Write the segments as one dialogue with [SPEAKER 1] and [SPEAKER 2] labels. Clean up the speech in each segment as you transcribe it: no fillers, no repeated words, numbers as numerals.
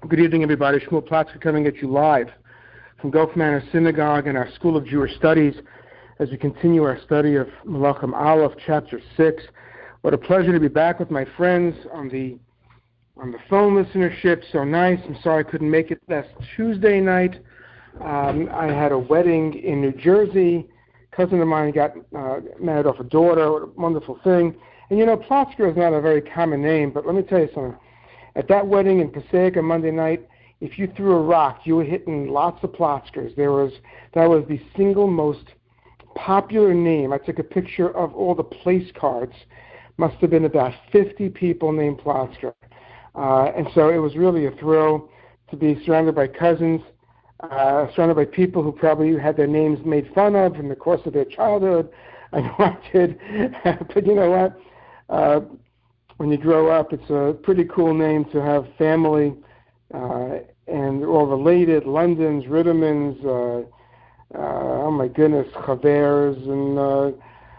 [SPEAKER 1] Good evening, everybody. Shmuel Platzker coming at you live from Gulf Manor Synagogue and our School of Jewish Studies as we continue our study of Malachim Aleph, Chapter 6. What a pleasure to be back with my friends on the phone listenership. So nice. I'm sorry I couldn't make it last Tuesday night. I had a wedding in New Jersey. A cousin of mine got married off a daughter. What a wonderful thing. And you know, Platzker is not a very common name, but let me tell you something. At that wedding in Passaic on Monday night, if you threw a rock, you were hitting lots of Platzkers. That was the single most popular name. I took a picture of all the place cards. Must have been about 50 people named Platzker. And so it was really a thrill to be surrounded by cousins, surrounded by people who probably had their names made fun of in the course of their childhood. I know I did. But you know what? When you grow up, it's a pretty cool name to have family and all related, Londons, Rittermans, oh my goodness, Chavers, and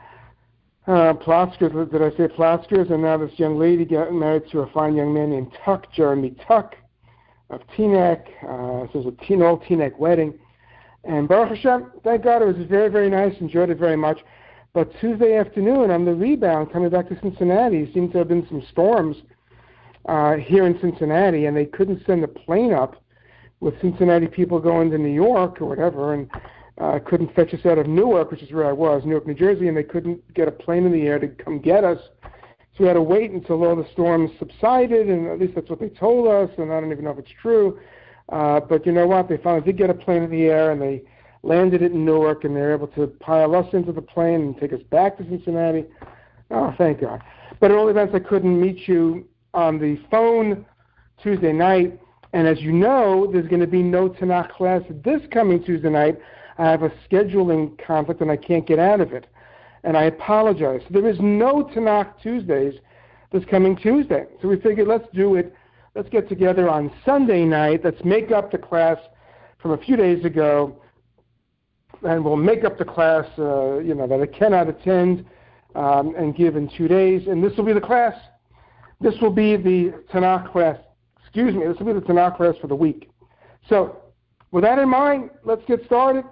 [SPEAKER 1] Platzkers. Did I say Platzkers? And now this young lady got married to a fine young man named Tuck, Jeremy Tuck of Teaneck. So it was an old Teaneck wedding. And Baruch Hashem, thank God, it was very, very nice, enjoyed it very much. But Tuesday afternoon, on the rebound, coming back to Cincinnati, seemed to have been some storms here in Cincinnati, and they couldn't send a plane up with Cincinnati people going to New York or whatever, and couldn't fetch us out of Newark, which is where I was, Newark, New Jersey, and they couldn't get a plane in the air to come get us. So we had to wait until all the storms subsided, and at least that's what they told us, and I don't even know if it's true. But you know what? They finally did get a plane in the air, and they landed it in Newark, and they were able to pile us into the plane and take us back to Cincinnati. Oh, thank God. But at all events, I couldn't meet you on the phone Tuesday night. And as you know, there's going to be no Tanakh class this coming Tuesday night. I have a scheduling conflict, and I can't get out of it. And I apologize. There is no Tanakh Tuesdays this coming Tuesday. So we figured, let's do it. Let's get together on Sunday night. Let's make up the class from a few days ago. And we'll make up the class, that I cannot attend and give in 2 days. And this will be the class. This will be the Tanakh class. This will be the Tanakh class for the week. So, with that in mind, let's get started.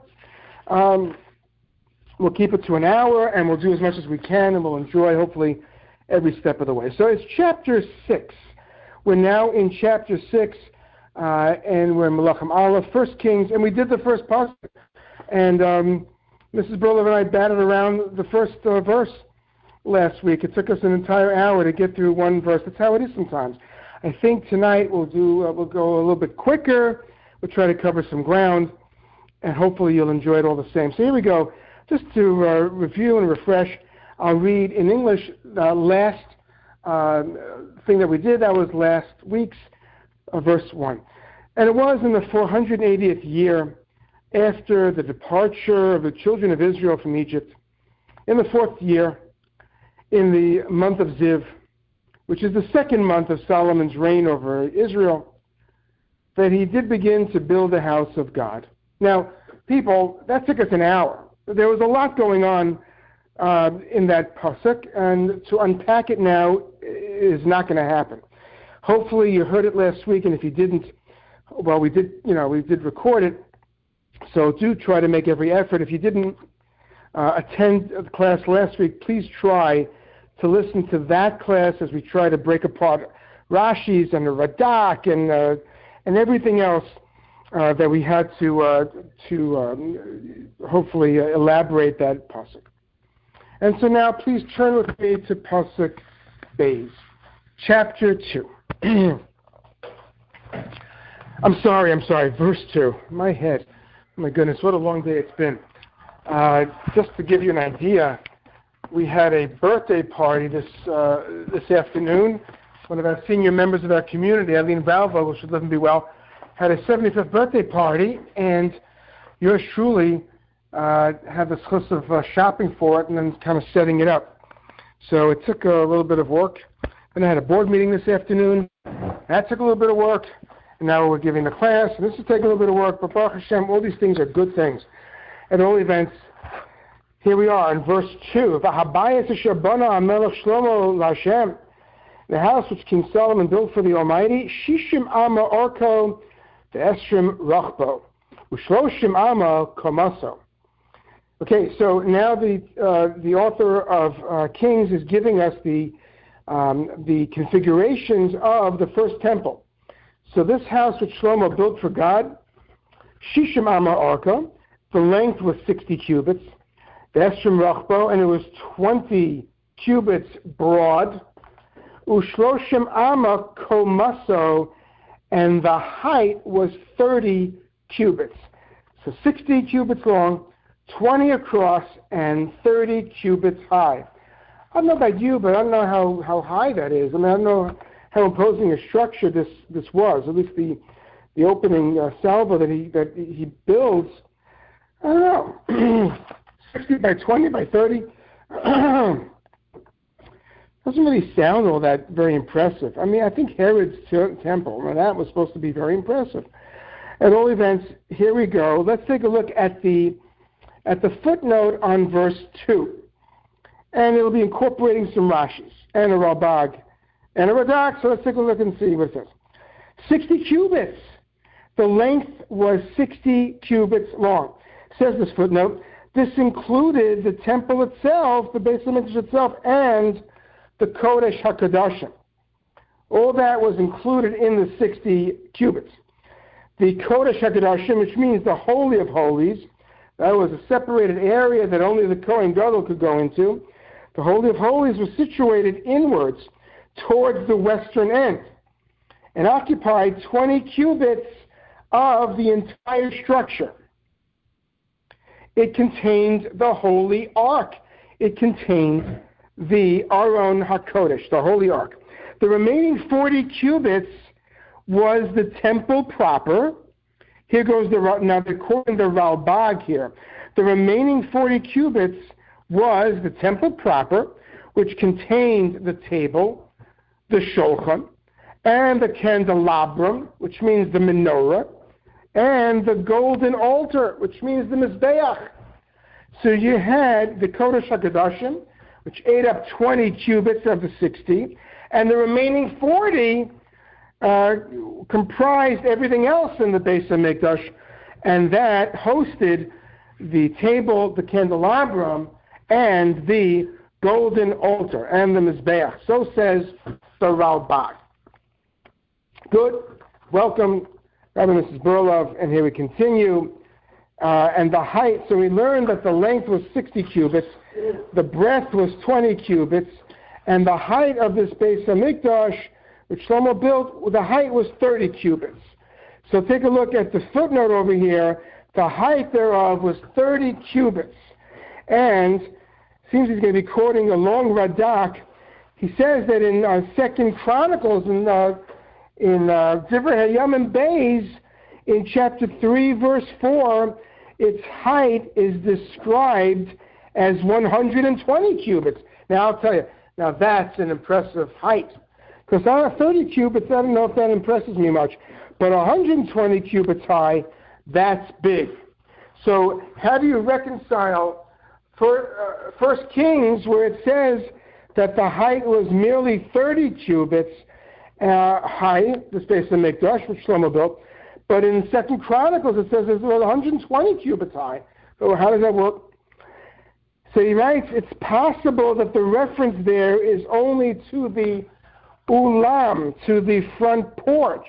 [SPEAKER 1] We'll keep it to an hour, and we'll do as much as we can, and we'll enjoy, hopefully, every step of the way. So it's Chapter 6. We're now in Chapter 6, and we're in Malachim Aleph, 1 Kings, and we did the first pasuk. And Mrs. Burlev and I batted around the first verse last week. It took us an entire hour to get through one verse. That's how it is sometimes. I think tonight we'll go a little bit quicker. We'll try to cover some ground, and hopefully you'll enjoy it all the same. So here we go. Just to review and refresh, I'll read in English the last thing that we did. That was last week's verse 1. And it was in the 480th year after the departure of the children of Israel from Egypt, in the 4th year, in the month of Ziv, which is the second month of Solomon's reign over Israel, that he did begin to build the house of God. Now, people, that took us an hour. There was a lot going on in that pasuk, and to unpack it now is not going to happen. Hopefully you heard it last week, and if you didn't, well, we did record it. So do try to make every effort. If you didn't attend the class last week, please try to listen to that class as we try to break apart Rashi's and the Radak and everything else that we had to hopefully elaborate that pasuk. And so now please turn with me to pasuk Beis, chapter 2. I'm sorry, verse 2. My head. Oh my goodness, what a long day it's been. Just to give you an idea, we had a birthday party this afternoon. One of our senior members of our community, Eileen Valvo, who should live and be well, had a 75th birthday party, and yours truly had the chus of shopping for it and then kind of setting it up. So it took a little bit of work. Then I had a board meeting this afternoon. That took a little bit of work. And now we're giving the class, and this is taking a little bit of work, but Baruch Hashem, all these things are good things. At all events, here we are in verse 2. The house which King Solomon built for the Almighty, Shishim Ama Orko, the Esrim Rachbo, Ushloshim Ama Komaso. Okay, so now the author of Kings is giving us the configurations of the first temple. So this house which Shlomo built for God, Shishim Ama Orko, the length was 60 cubits, the Esrim Rachbo, and it was 20 cubits broad, Ushloshim Ama Komaso, and the height was 30 cubits. So 60 cubits long, 20 across, and 30 cubits high. I don't know about you, but I don't know how high that is. I mean, I don't know how imposing a structure this was. At least the opening salvo that he builds. I don't know, 60 by 20 by 30. Doesn't really sound all that very impressive. I mean, I think Herod's temple, that was supposed to be very impressive. At all events, here we go. Let's take a look at the footnote on verse 2. And it'll be incorporating some Rashis and a Ralbag and a Radak. So let's take a look and see what it says. 60 cubits. The length was 60 cubits long. Says this footnote. This included the temple itself, the Beis HaMikdash itself, and the Kodesh HaKadoshim. All that was included in the 60 cubits. The Kodesh HaKadoshim, which means the Holy of Holies, that was a separated area that only the Kohen Gadol could go into. The Holy of Holies was situated inwards towards the western end and occupied 20 cubits of the entire structure. It contained the Holy Ark. It contained the Aron HaKodesh, the Holy Ark. The remaining 40 cubits was the temple proper. Here goes according to Ralbag here. The remaining 40 cubits was the temple proper, which contained the table, the shulchan, and the candelabrum, which means the menorah, and the golden altar, which means the mizbeach. So you had the Kodesh HaKadoshim, which ate up 20 cubits of the 60, and the remaining 40 comprised everything else in the Beis HaMikdash, and that hosted the table, the candelabrum, and the golden altar, and the mizbeach. So says the Ralbag. Good. Welcome, Rabbi Mrs. Berlov, and here we continue. And the height, so we learned that the length was 60 cubits, the breadth was 20 cubits, and the height of this Beis HaMikdash, which Shlomo built, the height was 30 cubits. So take a look at the footnote over here. The height thereof was 30 cubits. And seems he's going to be quoting a long Radak. He says that in 2 Chronicles, in Divrei Hayamim Beis, in chapter 3, verse 4, its height is described as 120 cubits. Now, I'll tell you, now that's an impressive height. Because on 30 cubits, I don't know if that impresses me much. But 120 cubits high, that's big. So how do you reconcile First Kings, where it says that the height was merely 30 cubits high, the Beis HaMikdash, which Shlomo built, but in 2 Chronicles it says it was 120 cubits high. So how does that work? So he writes, it's possible that the reference there is only to the ulam, to the front porch,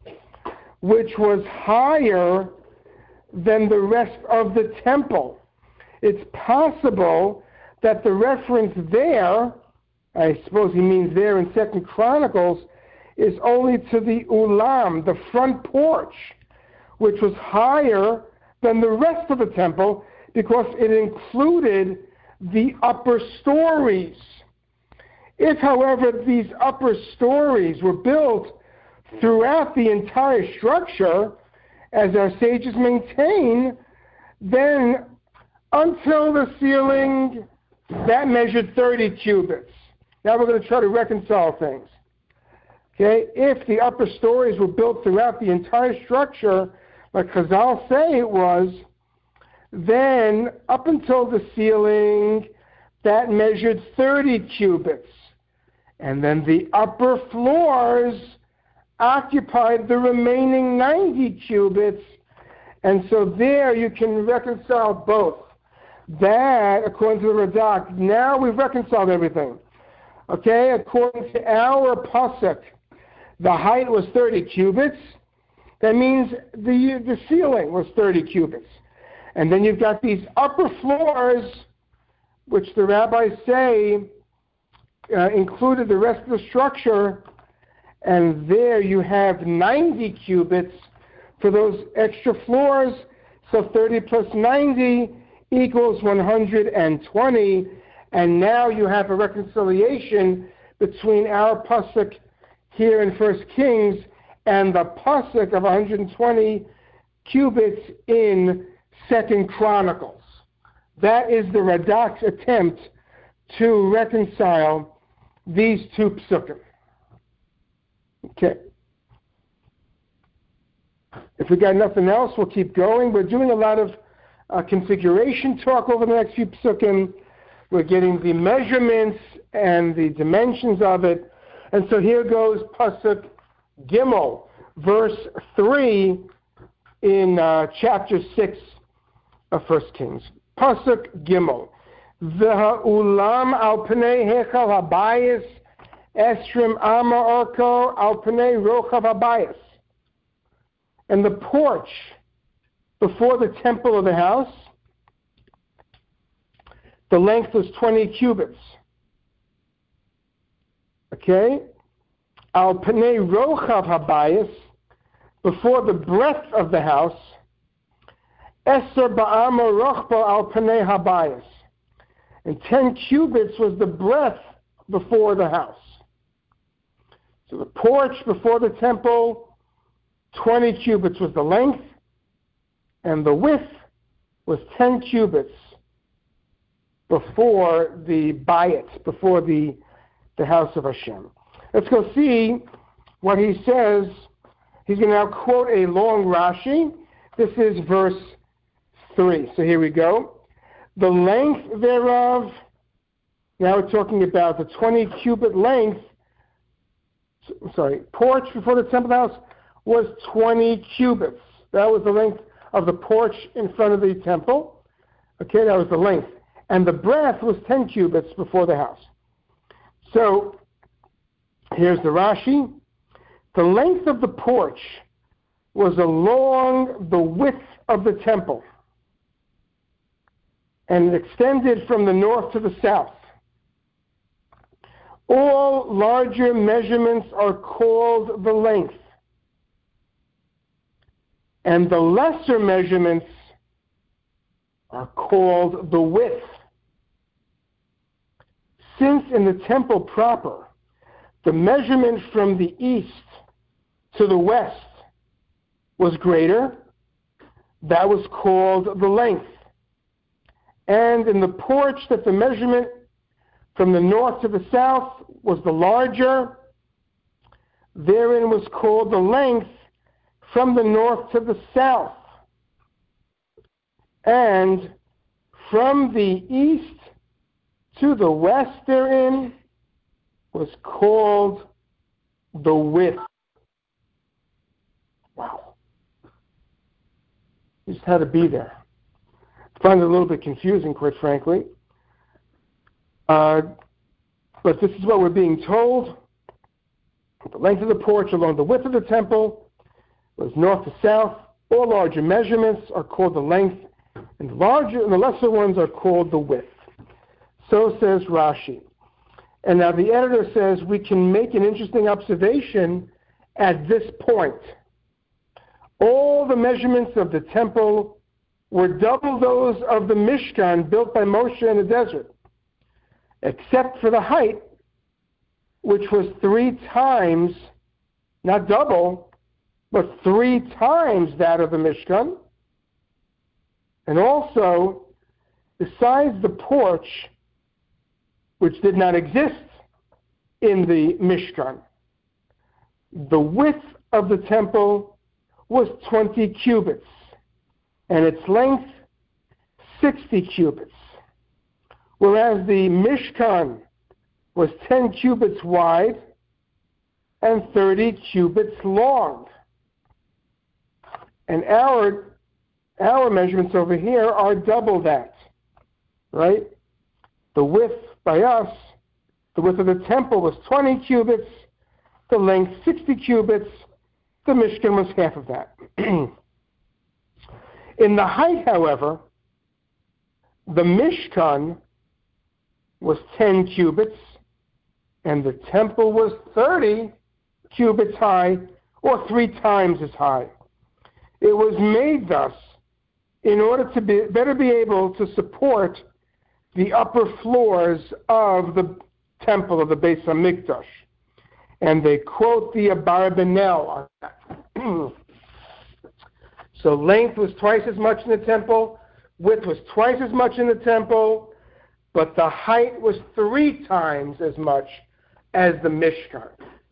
[SPEAKER 1] which was higher than the rest of the temple. It's possible that the reference there, I suppose he means there in 2 Chronicles, is only to the ulam, the front porch, which was higher than the rest of the temple because it included the upper stories. If, however, these upper stories were built throughout the entire structure, as our sages maintain, then until the ceiling, that measured 30 cubits. Now we're going to try to reconcile things. Okay, if the upper stories were built throughout the entire structure, like Chazal say it was, then up until the ceiling, that measured 30 cubits. And then the upper floors occupied the remaining 90 cubits. And so there you can reconcile both. That, according to the Radak, now we've reconciled everything. Okay, according to our pasuk, the height was 30 cubits. That means the ceiling was 30 cubits. And then you've got these upper floors, which the rabbis say included the rest of the structure. And there you have 90 cubits for those extra floors. So 30 plus 90 equals 120. And now you have a reconciliation between our pasuk here in 1 Kings and the pasuk of 120 cubits in 2 Chronicles. That is the Radak's attempt to reconcile these two psukim. Okay. If we got nothing else, we'll keep going. We're doing a lot of configuration talk over the next few psukim. We're getting the measurements and the dimensions of it. And so here goes pasuk Gimel, verse 3 in chapter 6 of 1 Kings. Pasuk Gimel. V'ha'ulam al pnei hechal habayis esrim ama orko al pnei rochav habayis. And the porch before the temple of the house, the length was 20 cubits. Okay? Al pnei rochav habayis, before the breadth of the house, eser ba'ama rochbo al pnei habayis. And 10 cubits was the breadth before the house. So the porch before the temple, 20 cubits was the length, and the width was 10 cubits before the bayit, before the house of Hashem. Let's go see what he says. He's going to now quote a long Rashi. This is verse 3. So here we go. The length thereof, now we're talking about the 20 cubit length, porch before the temple house was 20 cubits. That was the length of the porch in front of the temple. Okay, that was the length. And the breadth was 10 cubits before the house. So, here's the Rashi. The length of the porch was along the width of the temple, and it extended from the north to the south. All larger measurements are called the length, and the lesser measurements are called the width. Since in the temple proper, the measurement from the east to the west was greater, that was called the length. And in the porch, that the measurement from the north to the south was the larger, therein was called the length from the north to the south. And from the east to the west therein was called the width. Wow. You just had to be there. I find it a little bit confusing, quite frankly. But this is what we're being told. The length of the porch along the width of the temple was north to south. All larger measurements are called the length, and the lesser ones are called the width. So says Rashi. And now the editor says we can make an interesting observation at this point. All the measurements of the temple were double those of the Mishkan built by Moshe in the desert, except for the height, which was 3 times, not double, but 3 times that of the Mishkan. And also, besides the porch, which did not exist in the Mishkan, the width of the temple was 20 cubits, and its length 60 cubits. Whereas the Mishkan was 10 cubits wide and 30 cubits long. And our measurements over here are double that, right? The width by us, the width of the temple was 20 cubits, the length 60 cubits, the Mishkan was half of that. In the height, however, the Mishkan was 10 cubits, and the temple was 30 cubits high, or 3 times as high. It was made thus in order to better be able to support the upper floors of the temple of the Beis HaMikdash. And they quote the Abarbanel on that. So length was twice as much in the temple, width was twice as much in the temple, but the height was 3 times as much as the Mishkan.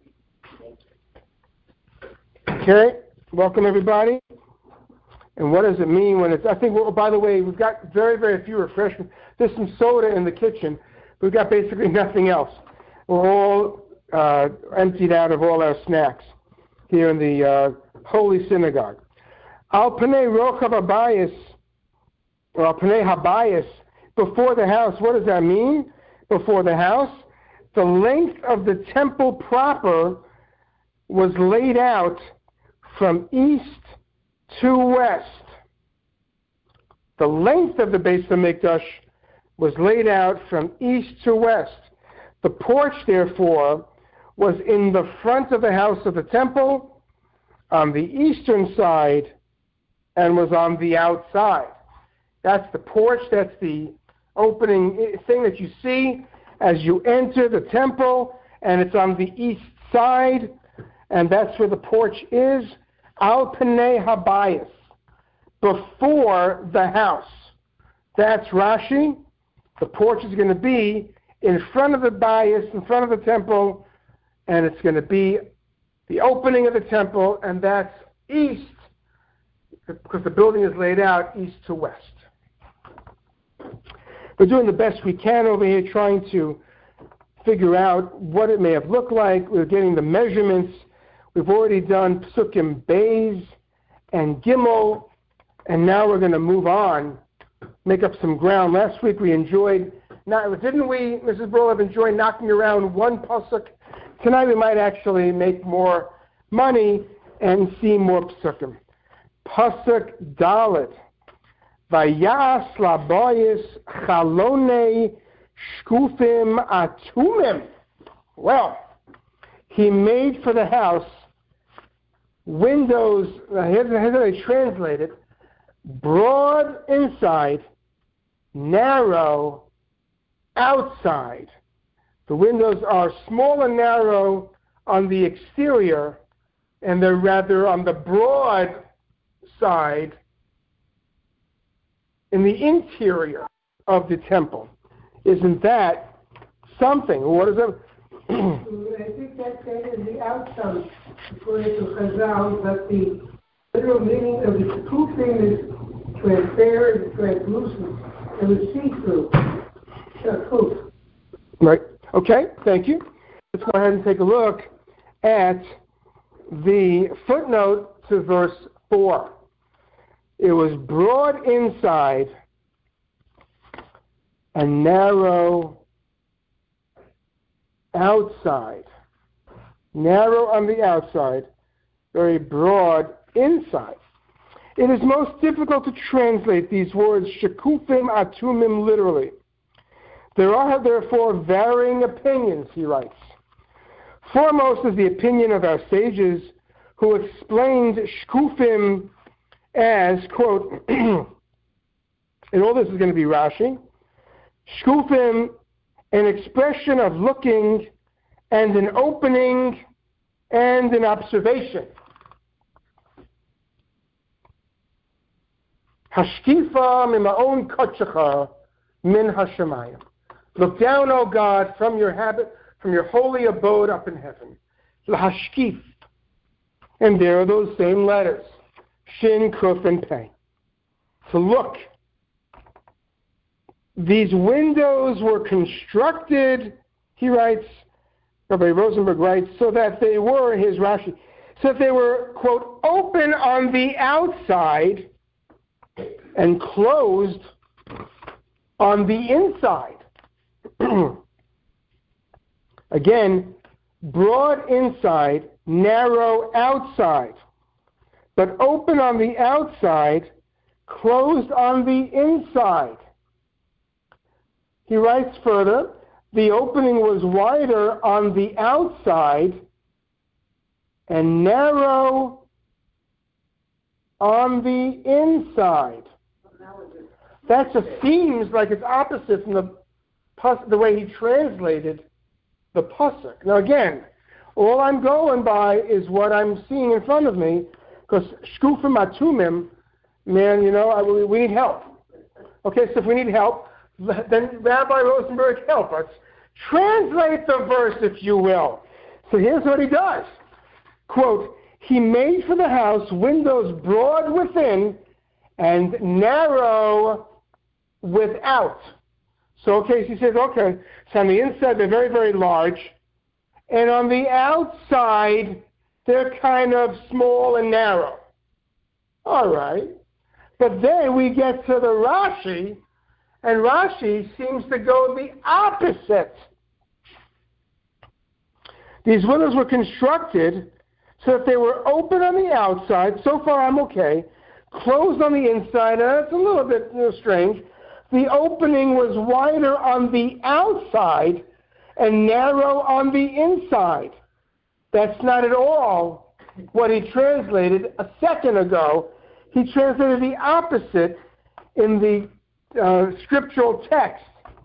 [SPEAKER 1] Okay, welcome everybody. And what does it mean when it's, I think, well, by the way, we've got very, very few refreshments. There's some soda in the kitchen. We've got basically nothing else. We're all emptied out of all our snacks here in the Holy Synagogue. Al Pnei Rochav Habayis, or Al Pnei Habayis, before the house. What does that mean? Before the house? The length of the temple proper was laid out from east to west. The length of the Beis HaMikdash was laid out from east to west. The porch, therefore, was in the front of the house of the temple, on the eastern side, and was on the outside. That's the porch, that's the opening thing that you see as you enter the temple, and it's on the east side, and that's where the porch is. Al Pnei Habayis, before the house. That's Rashi. The porch is going to be in front of the bias, in front of the temple, and it's going to be the opening of the temple, and that's east, because the building is laid out east to west. We're doing the best we can over here, trying to figure out what it may have looked like. We're getting the measurements. We've already done Psukim Beis and Gimel, and now we're going to move on, make up some ground. Last week we enjoyed, didn't we, Mrs. Brolov, enjoy knocking around one pasuk? Tonight we might actually make more money and see more psukim. Pasuk Dalet. Vayas labayis chalonei shkufim atumim. Well, he made for the house windows, here's how they translate it, broad inside, narrow outside. The windows are small and narrow on the exterior, and they're rather on the broad side in the interior of the temple. Isn't that something? What is it?
[SPEAKER 2] I think that said in the outside, according to Chazal, that the literal meaning of the shkufim is transparent, translucent, and the see-through. Shakuf.
[SPEAKER 1] Right. Okay, thank you. Let's go ahead and take a look at the footnote to verse 4. It was broad inside and narrow outside. Narrow on the outside, very broad inside. It is most difficult to translate these words shekufim atumim literally. There are therefore varying opinions, he writes. Foremost is the opinion of our sages who explained shkufim as, quote, and all this is going to be Rashi, shkufim, an expression of looking and an opening and an observation. Hashkifa mima'on kotchecha min hashemayim. Look down, O God, from your holy abode up in heaven. Lahashkif. And there are those same letters. Shin, Kuf, and Pei. To look. These windows were constructed, He writes, Rabbi Rosenberg writes, so that they were, his Rashi, so that they were, quote, open on the outside and closed on the inside. Again, broad inside, narrow outside, but open on the outside, closed on the inside. He writes further, the opening was wider on the outside and narrow on the inside. That just seems like it's opposite from the way he translated the pasuk. Now again, all I'm going by is what I'm seeing in front of me, because shkufim atumim, man, we need help. Okay, so if we need help, then Rabbi Rosenberg help us. Translate the verse, if you will. So here's what he does. Quote, he made for the house windows broad within and narrow without. So, he says, so on the inside they're very, very large, and on the outside they're kind of small and narrow. All right. But then we get to the Rashi, and Rashi seems to go the opposite. These windows were constructed so that they were open on the outside. So far I'm okay. Closed on the inside, and that's a little bit strange. The opening was wider on the outside and narrow on the inside. That's not at all what he translated a second ago. He translated the opposite in the scriptural text.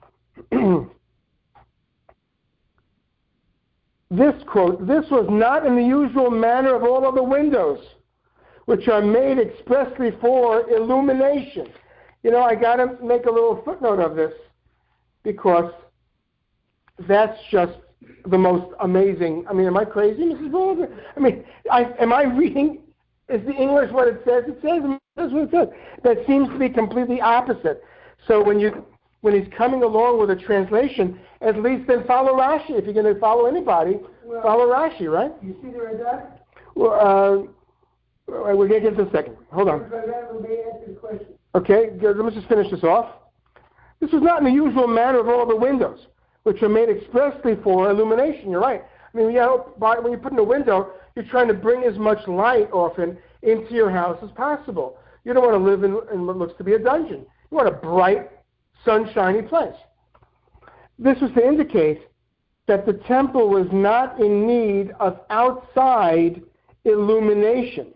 [SPEAKER 1] This quote, this was not in the usual manner of all other windows, which are made expressly for illumination. I got to make a little footnote of this, because that's just the most amazing. Am I crazy, Mrs. Boulder? Am I reading, is the English what it says? It says, that's what it says. That seems to be completely opposite. So when he's coming along with a translation, at least then follow Rashi. If you're going to follow anybody, follow Rashi, right?
[SPEAKER 2] You see the red dot?
[SPEAKER 1] Well, we're going to get to the second. Hold on. Okay, good. Let me just finish this off. This was not in the usual manner of all the windows, which are made expressly for illumination. You're right. When you put in a window, you're trying to bring as much light often into your house as possible. You don't want to live in what looks to be a dungeon. You want a bright, sunshiny place. This was to indicate that the temple was not in need of outside illumination.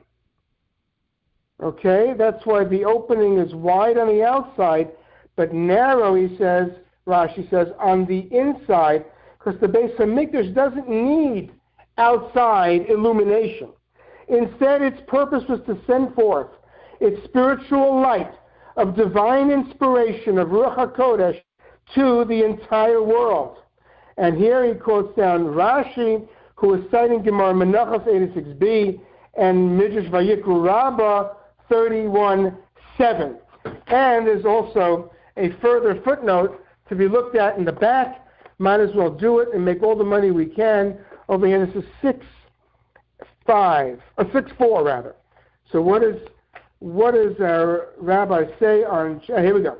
[SPEAKER 1] Okay, that's why the opening is wide on the outside, but narrow, Rashi says, on the inside, because the Beis Hamikdash doesn't need outside illumination. Instead, its purpose was to send forth its spiritual light of divine inspiration of Ruach HaKodesh to the entire world. And here he quotes down Rashi, who is citing Gemara Menachos 86b and Midrash Vayikru Rabbah 31:7. And there's also a further footnote to be looked at in the back. Might as well do it and make all the money we can. Over here, this is 6:4 rather. So what does our rabbi say on? Here we go.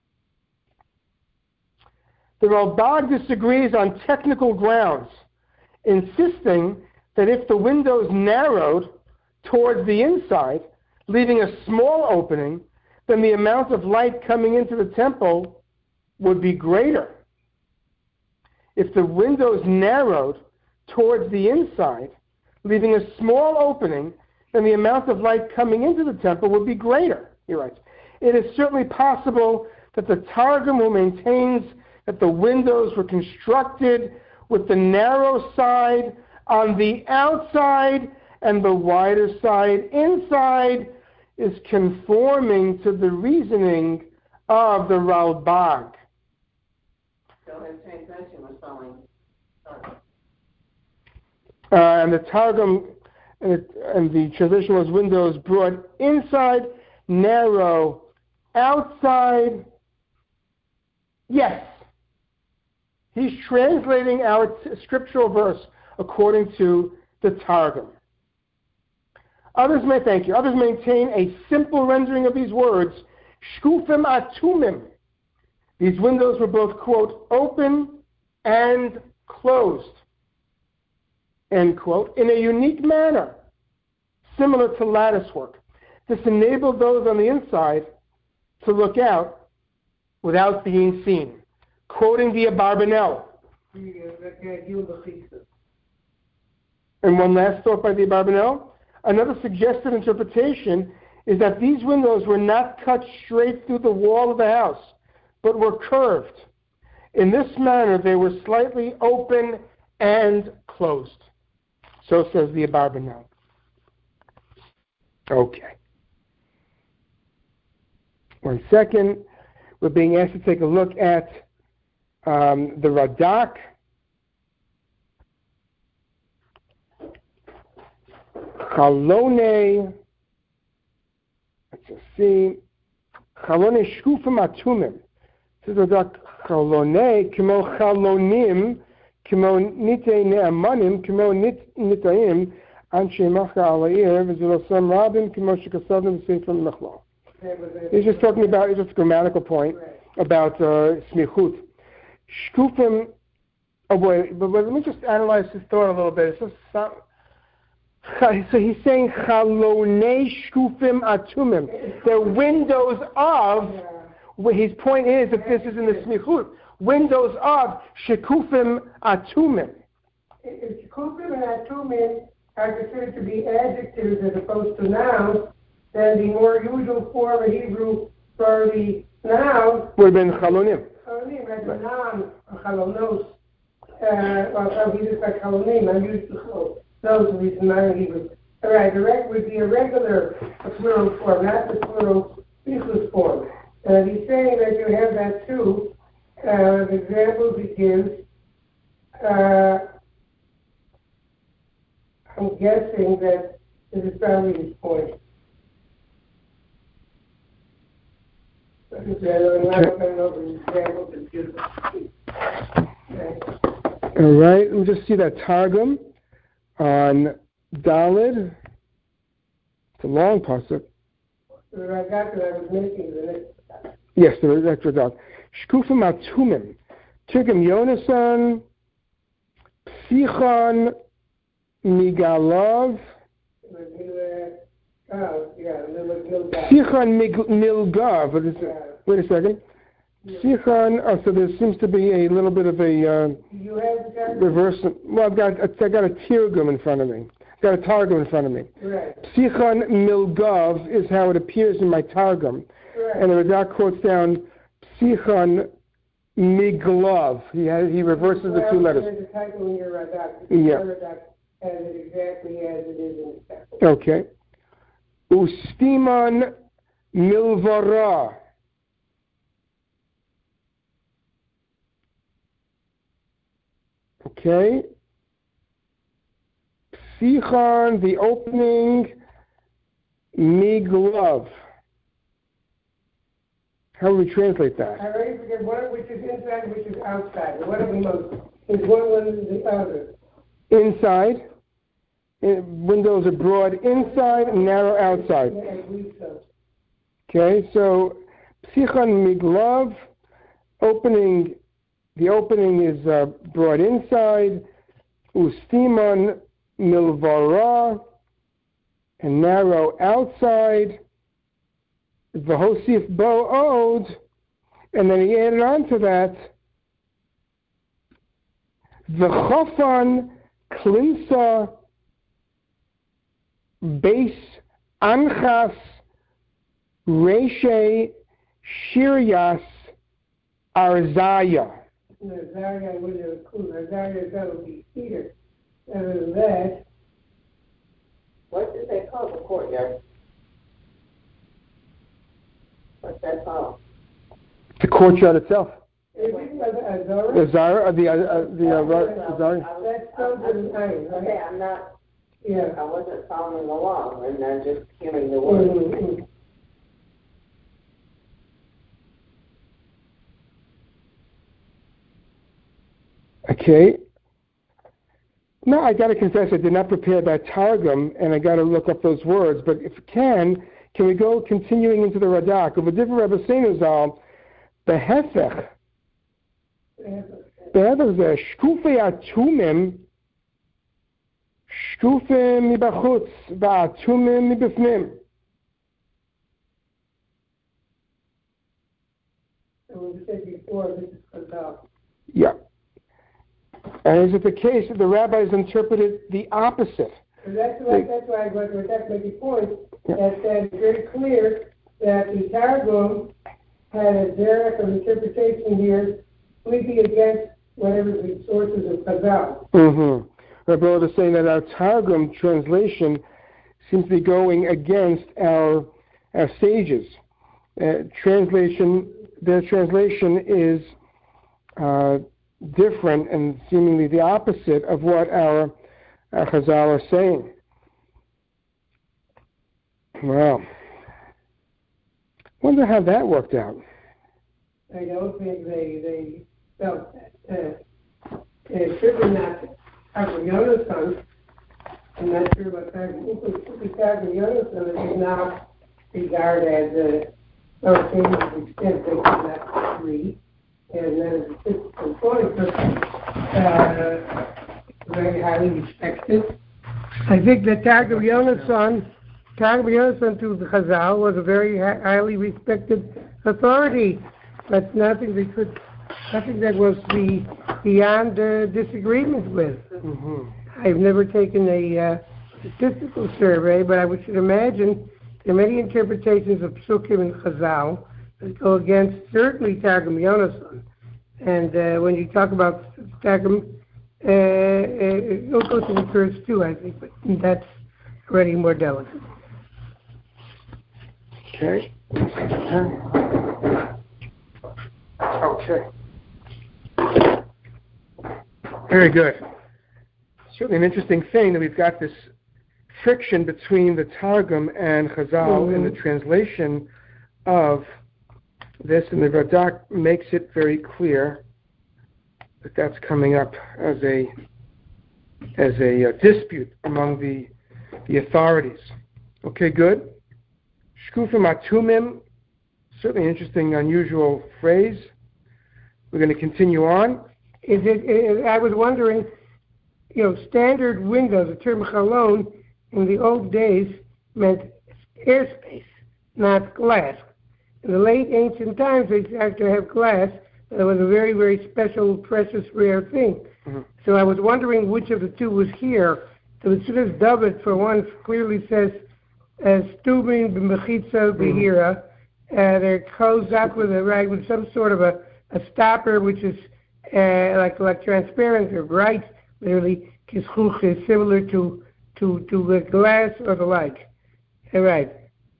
[SPEAKER 1] The Ralbag disagrees on technical grounds, insisting that if the windows narrowed towards the inside, leaving a small opening, then the amount of light coming into the temple would be greater. If the windows narrowed towards the inside, leaving a small opening, then the amount of light coming into the temple would be greater, he writes. It is certainly possible that the Targum, who maintains that the windows were constructed with the narrow side on the outside and the wider side inside, is conforming to the reasoning of the Ralbag.
[SPEAKER 3] So his translation was following.
[SPEAKER 1] And the Targum and the translation was windows broad inside, narrow outside. Yes. He's translating our scriptural verse according to the Targum. Others maintain a simple rendering of these words, shkufim atumim. These windows were both, quote, open and closed, end quote, in a unique manner, similar to lattice work. This enabled those on the inside to look out without being seen. Quoting the Abarbanel. And one last thought by the Abarbanel. Another suggested interpretation is that these windows were not cut straight through the wall of the house, but were curved. In this manner, they were slightly open and closed. So says the Abarbanel. Okay. 1 second. We're being asked to take a look at the Radak. Chalone, let's just see. Chalone shkufim atumim. This is Radak. Chalone, kimo chalonim, kimo nitei ne'amanim, kimo nitayim, anshe macha alayir, v'zilosam rabim, kimo shekasadim sefer mechlo. He's just talking about, it's just a grammatical point about smichut. Shkufim, oh boy, but let me just analyze his thought a little bit. So he's saying chalonei shkufim atumim. The windows of, his point is, if this is in the smichut, windows of shkufim atumim.
[SPEAKER 2] If shkufim and atumim are considered to be adjectives as opposed to nouns, then the more usual form in Hebrew for the noun
[SPEAKER 1] would have been chalonim.
[SPEAKER 2] Chalonim, as a noun, chalonos. Well, he just like chalonim. I'm used to those of these non Hebrew. All right, direct would be a regular plural form, not the plural useless form. He's saying that you have that too. The examples he gives. I'm guessing that this is probably his point.
[SPEAKER 1] All right, let me just see that Targum on Daled. It's a long pasuk. Yes, that's Radak. Shkufim atumim. Tirgum Yonasan, Psichon Migalav. Psichon Milgav. Wait a second. Psichon. So there seems to be a little bit of a reverse. Well, I've got a Tirgum in front of me. I've got a Targum in front of me.
[SPEAKER 2] Right.
[SPEAKER 1] Psichon Milgav is how it appears in my Targum.
[SPEAKER 2] Right.
[SPEAKER 1] And the Radak quotes down Psichon Miglav. He reverses the two letters.
[SPEAKER 2] There's a typo in your Radak.
[SPEAKER 1] Yeah.
[SPEAKER 2] Radak has it exactly as it is in the text.
[SPEAKER 1] Okay. Ustimon Milvara. Okay. Psichon, the opening, Miglav. How do we translate that?
[SPEAKER 2] I already forget one which is inside, which is outside. One of them is one is the other.
[SPEAKER 1] Inside. Windows are broad inside and narrow outside.
[SPEAKER 2] Yeah, I believe so.
[SPEAKER 1] Okay, so Psichon Miglav, the opening is broad inside, Ustimon Milvara, and narrow outside, V'hosif Bo'od, and then he added on to that, V'chofan Klinsa Beis Anchas Reshe Shiryas Arzaya.
[SPEAKER 2] Arzaya would have included. Arzaya that would be Peter. Other than that,
[SPEAKER 3] What did they call the courtyard? What's that called?
[SPEAKER 1] The courtyard itself.
[SPEAKER 2] is it Azara?
[SPEAKER 1] Azara, the
[SPEAKER 2] That's spelled with an I,
[SPEAKER 3] Okay,
[SPEAKER 2] right?
[SPEAKER 3] I'm not,
[SPEAKER 2] Yeah.
[SPEAKER 3] I wasn't following along, and I'm just hearing the word.
[SPEAKER 2] Mm-hmm.
[SPEAKER 1] Okay. Now, I got to confess, I did not prepare that Targum, and I got to look up those words. But if can we go continuing into the Radak of a different Rebbe Seinazal, behefech, shkufei atumim, shkufim mibachutz, va'atumim mibifnim.
[SPEAKER 2] So we said before, this is Chazal.
[SPEAKER 1] Yeah. And is it the case that the rabbis interpreted the opposite?
[SPEAKER 2] And that's why I was making the point that it's very clear that the Targum had a derech of interpretation here completely against whatever the sources of Chazal.
[SPEAKER 1] Mm-hmm. Rabbi Oda is saying that our Targum translation seems to be going against our sages. Their translation is different and seemingly the opposite of what our Chazal are saying. Well, wonder how that worked out.
[SPEAKER 2] I don't think they felt that. It's certainly not Targum Yonasan. I'm not sure about Targum. Targum Yonasan is not regarded as a thing to the extent they could not agree. And then it's a physical point, very highly respected. I think that Targum Yonasan to the Chazal was a very highly respected authority. That's nothing that was beyond disagreement with.
[SPEAKER 1] Mm-hmm.
[SPEAKER 2] I've never taken a statistical survey, but I should imagine there are many interpretations of Psukim and Chazal that go against certainly Targum Yonasan. And when you talk about Targum, it goes to the first two, I think, but that's already more delicate.
[SPEAKER 1] Okay. Very good. Certainly an interesting thing that we've got this friction between the Targum and Chazal in the translation of this, and the Radak makes it very clear that that's coming up as a dispute among the authorities. Okay, good. Shkufim atumim, certainly an interesting, unusual phrase. We're going to continue on.
[SPEAKER 2] I was wondering, standard windows, the term chalon in the old days meant airspace, not glass. In the late ancient times, they had to have glass. It was a very, very special, precious, rare thing. Mm-hmm. So I was wondering which of the two was here. So as soon as David, for one, clearly says, "Stubin b'mechitza behira," they're closed up with some sort of a stopper, which is like transparent or bright, literally, kischuch is similar to glass or the like. All right.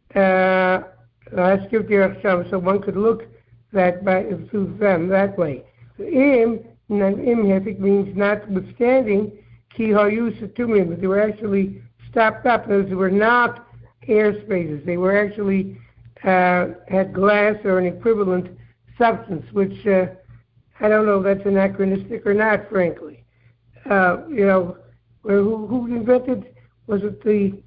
[SPEAKER 2] So one could look through them that way. Im means notwithstanding, ki hayu satumim, but they were actually stopped up. Those were not air spaces. They were actually had glass or an equivalent substance, which I don't know if that's anachronistic or not, frankly. Who invented, was it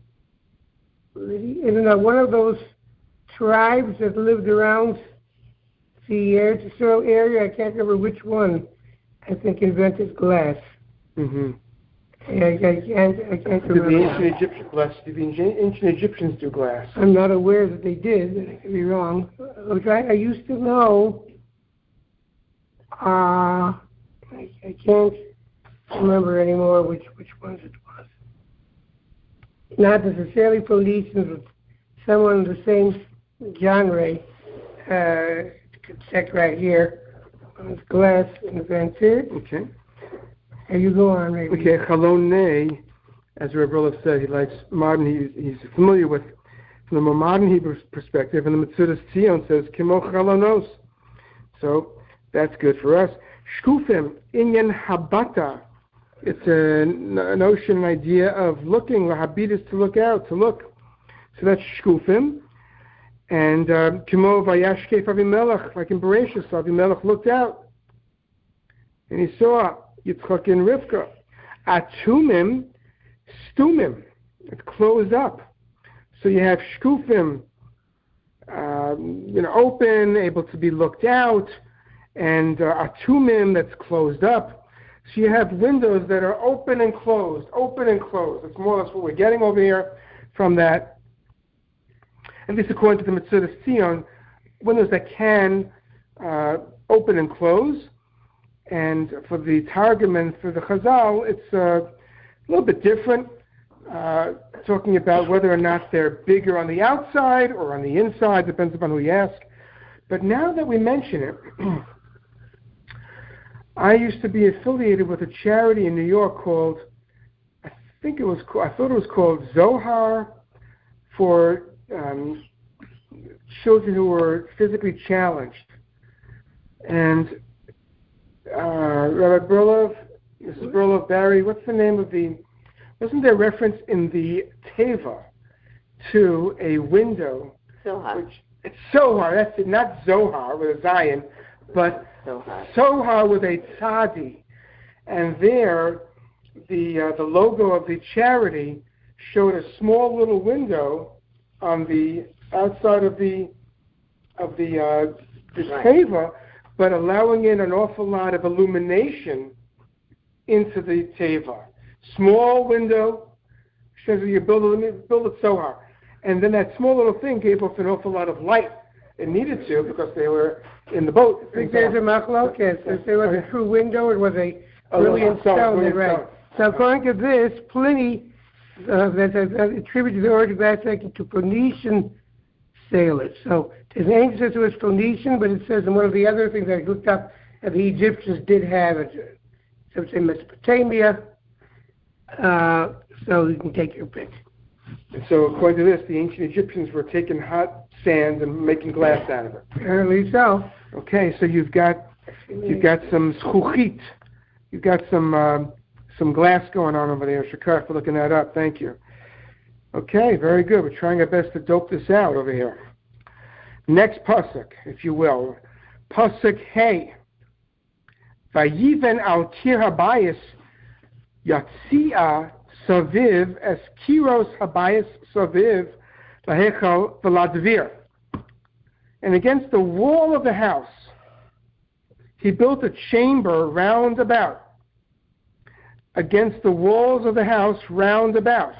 [SPEAKER 2] one of those tribes that lived around the Eretz Yisrael area? I can't remember which one. I think invented glass.
[SPEAKER 1] Mm-hmm.
[SPEAKER 2] I can't remember.
[SPEAKER 1] Did the ancient Egyptians do glass?
[SPEAKER 2] I'm not aware that they did. I could be wrong. I used to know. I can't remember anymore which ones it was. Not necessarily Phoenicians, but someone in the same genre. Could check right here. Glass invented.
[SPEAKER 1] Okay.
[SPEAKER 2] Here you go on, maybe.
[SPEAKER 1] Okay, Chalonei, as Rabbi Roloff said, he likes modern. He's familiar with from the more modern Hebrew perspective, and the Metzudas Tzion says Kimo Chalonos. So that's good for us. Shkufim inyan habata. It's a notion, an idea of looking. Lahabit is to look out, to look. So that's shkufim. And Kimo Vayashkef Avimelech, like in Bereshis, Avimelech looked out and he saw Yitzchak and Rivka. Atumim, stumim. It's closed up. So you have shkufim, open, able to be looked out, and atumim that's closed up. So you have windows that are open and closed, open and closed. That's more or less what we're getting over here from that. And this, according to the Mitzvah Tzion, windows that can open and close. And for the Targum and for the Chazal, it's a little bit different, talking about whether or not they're bigger on the outside or on the inside, depends upon who you ask. But now that we mention it, I used to be affiliated with a charity in New York called, I thought it was called Zohar for children who were physically challenged. And Rabbi Berlov, Mrs. Berlov, Barry, what's the name of wasn't there reference in the Teva to a window?
[SPEAKER 3] Zohar.
[SPEAKER 1] It's Zohar, that's it, not Zohar with a Zion, but Zohar with a Tzadi. And there, the logo of the charity showed a small little window on the outside of the Teva, but allowing in an awful lot of illumination into the Teva. Small window, says you build it Zohar. And then that small little thing gave off an awful lot of light. It needed to because they were in the boat.
[SPEAKER 2] I think there's a machlokes. If there was a true window, it was a brilliant stone. Right. So according to this, Pliny that attributed the origin of that section to Phoenician sailors. So there's an ancient says it was Phoenician, but it says in one of the other things I looked up that the Egyptians did have it. So it's in Mesopotamia. So you can take your pick.
[SPEAKER 1] And so according to this, the ancient Egyptians were taking hot sand and making glass out of it.
[SPEAKER 2] Apparently so.
[SPEAKER 1] Okay, so you've got some zchuchit. You've got some glass going on over there. Shakar for looking that up. Thank you. Okay, very good. We're trying our best to dope this out over here. Next pasuk, if you will. Pasuk Hey. Vayiven al kir habayis yatzia saviv es kiros habayis saviv lahechal v'ladvir. And against the wall of the house, he built a chamber round about. Against the walls of the house round about.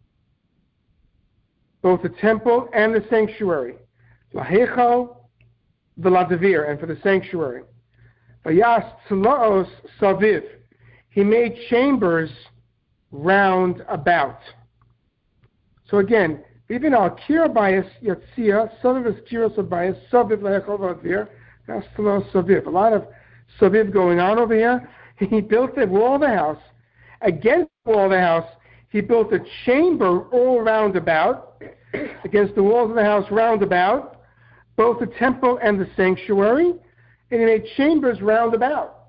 [SPEAKER 1] Both the temple and the sanctuary. Lahechal v'ladvir, and for the sanctuary. Vayas tzlaos saviv. He made chambers round about. So again, even al kir habayis yatzia, saviv es kiros habayis, saviv lahechal v'ladvir, vayas tzlaos saviv. A lot of saviv going on over here. He built the wall of the house. Against the wall of the house, he built a chamber all round about, against the walls of the house round about, both the temple and the sanctuary, and he made chambers round about.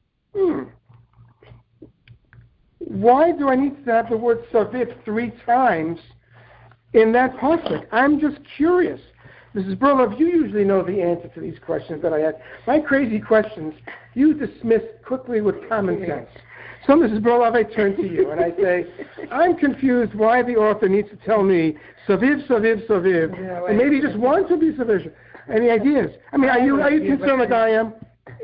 [SPEAKER 1] Why do I need to have the word saviv 3 times in that pasuk? I'm just curious. Mrs. Berlov, you usually know the answer to these questions that I had. My crazy questions, you dismiss quickly with common sense. So, Mrs. Berlov, I turn to you and I say, I'm confused why the author needs to tell me saviv, saviv, saviv, and maybe just one should be sufficient. Any ideas? I mean, are you concerned like I am?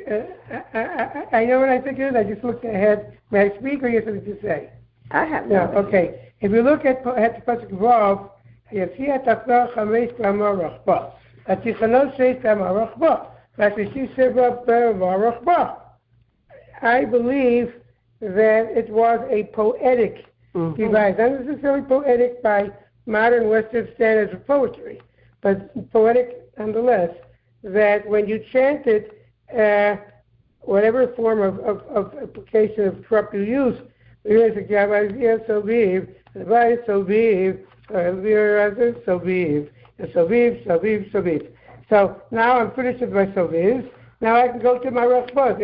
[SPEAKER 2] I know what I think it is. I just looked ahead. May I speak or you have something to say?
[SPEAKER 3] I have
[SPEAKER 2] no. Okay. If you look at the pasuk Vav, Yatzia tachna chamesh pa'amar rachba. Atichanos sheis pa'amar rachba. V'atishi seva pa'amar rachba. I believe that it was a poetic device, not necessarily poetic by modern Western standards of poetry, but poetic nonetheless, that when you chanted whatever form of application of trap you use, so now I'm finished with my soviv. Now I can go to my rachba.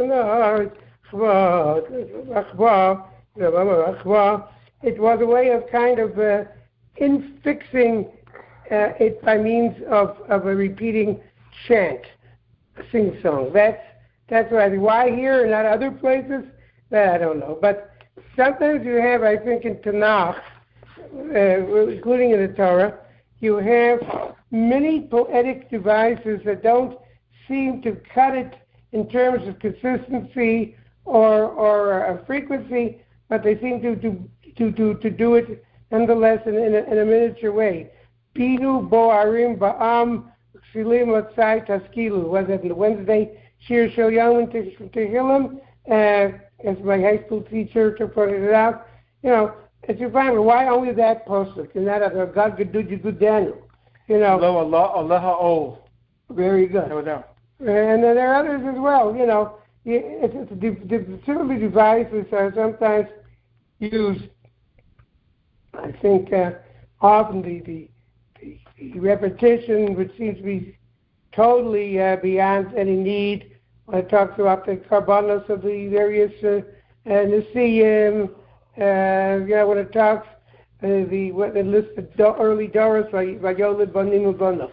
[SPEAKER 2] It was a way of kind of infixing it by means of a repeating chant, a sing-song. That's what I think. Why here and not other places? That I don't know. But sometimes you have, I think, in Tanakh, including in the Torah, you have many poetic devices that don't seem to cut it in terms of consistency or frequency, but they seem to do it nonetheless in a miniature way. Binu bo'arim ba'am ksilim latzai taskilu. Was it the Wednesday Shir Shel Yom Tehillim? As my high school teacher pointed it out, as you find, why only that postuk and not other God could do you good Daniel?
[SPEAKER 1] Allah ha'ol.
[SPEAKER 2] Very good.
[SPEAKER 1] No doubt.
[SPEAKER 2] And then there are others as well. Typically devices are sometimes used. I think often the repetition, which seems to be totally beyond any need, when it talks about the carbonos of the various Nisim, when it talks when it lists the early Doris by Yolad Banim Ubono,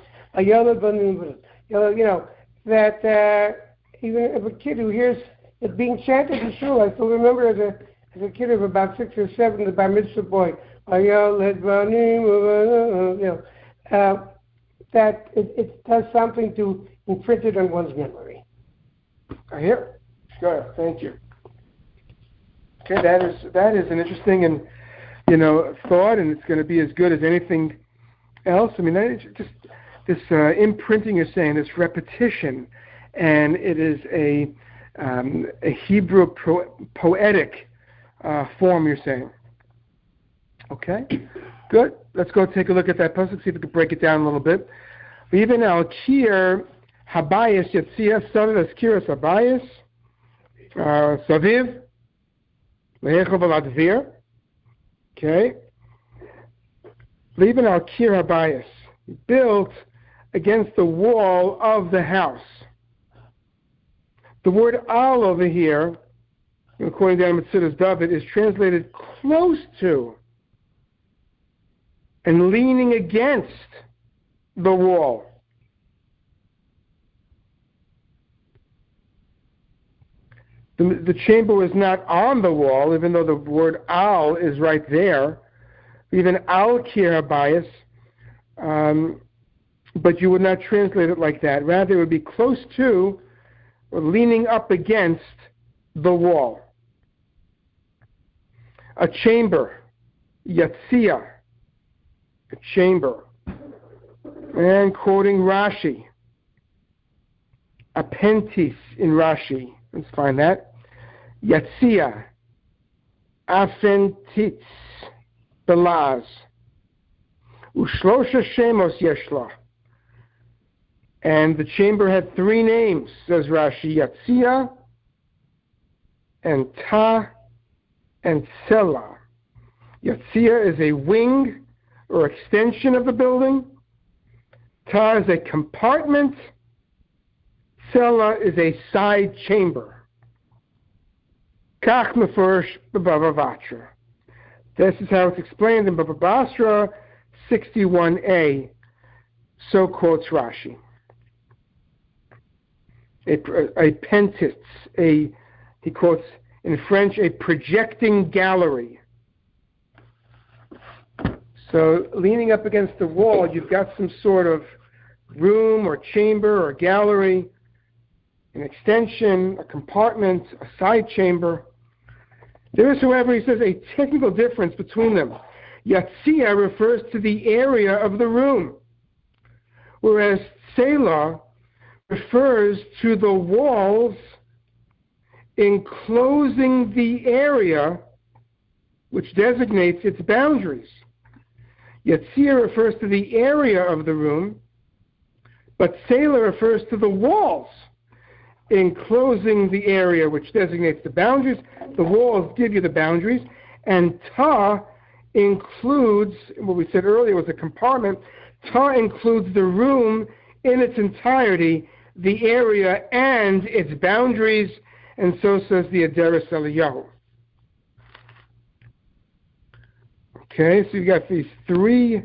[SPEAKER 2] that even if a kid who hears it being chanted in shul, I still remember as a kid of about 6 or 7, the bar mitzvah boy, that it does something to imprint it on one's memory.
[SPEAKER 1] I hear. Sure. Thank you. Okay, that is an interesting and thought, and it's going to be as good as anything else. I mean, just this imprinting you're saying, this repetition, and it is a Hebrew poetic form you're saying. Okay, good. Let's go take a look at that pasuk, see if we can break it down a little bit. Even al kir habayis yatzia saviv askiras habayis saviv lehechov aladvir. Okay, even al kir habayis, built against the wall of the house. The word al over here, according to Metzudas David, is translated close to and leaning against the wall. The chamber was not on the wall, even though the word al is right there. Even al kir habayis, but you would not translate it like that. Rather, it would be close to or leaning up against the wall. A chamber, yatzia, a chamber. And quoting Rashi, apentis in Rashi. Let's find that. Yatzia, afentitz, belaz, ushlosha shemos yeshla. And the chamber had 3 names, says Rashi, Yatzia, and Ta, and Sela. Yatzia is a wing or extension of the building. Ta is a compartment. Sela is a side chamber. Kach mefurish b'Bava Batra. This is how it's explained in Bava Basra 61a. So quotes Rashi. A pentitz, he quotes in French, a projecting gallery. So leaning up against the wall, you've got some sort of room or chamber or gallery, an extension, a compartment, a side chamber. There is, however, he says, a technical difference between them. Yatzia refers to the area of the room, whereas Selah refers to the walls enclosing the area which designates its boundaries. Yatzia refers to the area of the room, but Selah refers to the walls enclosing the area which designates the boundaries. The walls give you the boundaries, and Ta includes, what we said earlier was a compartment. Ta includes the room in its entirety, the area and its boundaries, and so says the Aderes Eliyahu. Okay, so you got these three